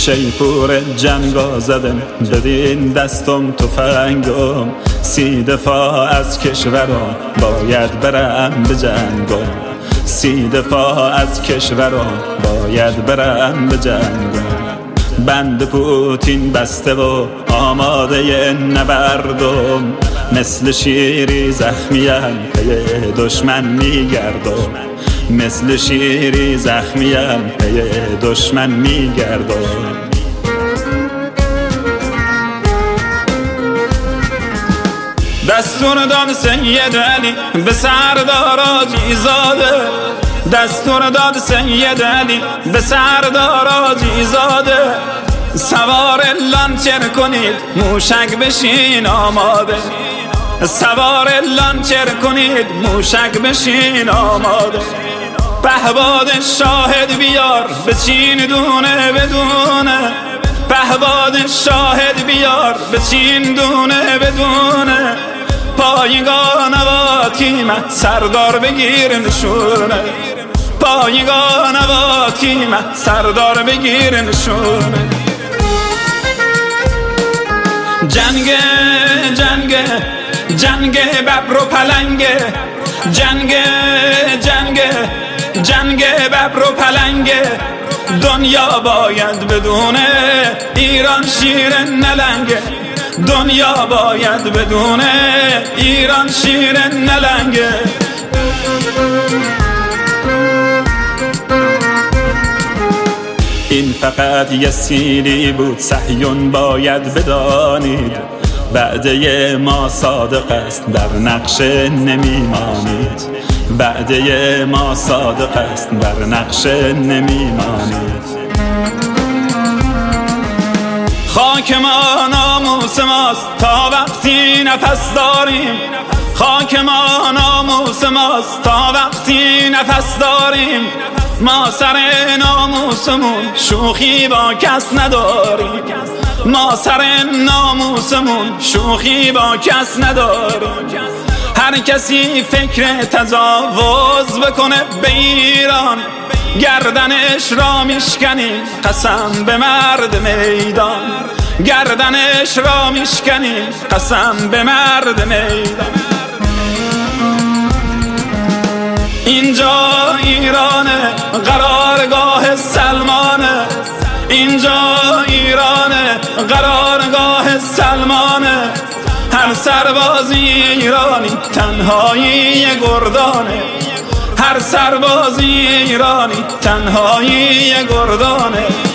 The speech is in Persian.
شیپور جنگا زدم بدین دستم تفنگم، 30 دفاع از کشورم باید برم به جنگم، 30 دفاع از کشورم باید برم به جنگم. بند پوتین بسته و آماده نبردم، مثل شیری زخمیم پی دشمن میگردم، مثل شیری زخمیم پی دشمن میگردم. دستور داد سید علی به سردار آجی زاده، دستور داد سید علی به سردار آجی زاده، سوار لانچر کنید موشک بشین آماده، سوار لانچر کنید موشک بشین آماده. پهباد شاهد بیار به چین دونه بدونه، پهباد شاهد بیار به چین دونه بدونه. پایگاه نوا تیمه سردار بگیر نشونه، پایگاه نوا تیمه سردار بگیر نشونه. جنگ جنگ جنگ ببر و پلنگه، جنگ جنگ جنگ ببر و پلنگه. دنیا باید بدونه ایران شیر نلنگه، دنیا باید بدونه ایران شیر نلنگه. این فقط یه سیلی بود صهیون باید بدانید، وعده ما صادق است در نقشه نمیمانید، وعده ما صادق است در نقشه نمیمانید. خاک ما ناموس ماست تا وقتی نفس داریم، خاک ما ناموس ماست تا وقتی نفس داریم. ما سر ناموسمون شوخی با کس نداریم، ما سر ناموسمون شوخی با کس نداریم. هر کسی فکر تجاوز بکنه به ایران، گردنش را میشکنیم قسم به مرد میدان، گردنش را میشکنیم قسم به مرد میدان. اینجا ایرانه قرارگاه سلمانه، اینجا ایرانه قرارگاه سلمانه. هر سربازی ایرانی تنهایی گردانه، هر سربازی ایرانی تنهایی گردانه.